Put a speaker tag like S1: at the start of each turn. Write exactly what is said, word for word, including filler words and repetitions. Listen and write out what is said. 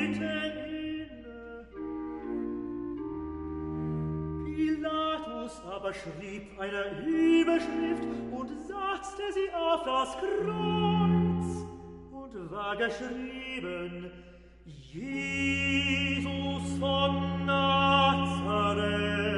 S1: heute inne. Pilatus aber schrieb eine Überschrift und setzte sie auf das Kreuz und war geschrieben: Jesus von Nazareth.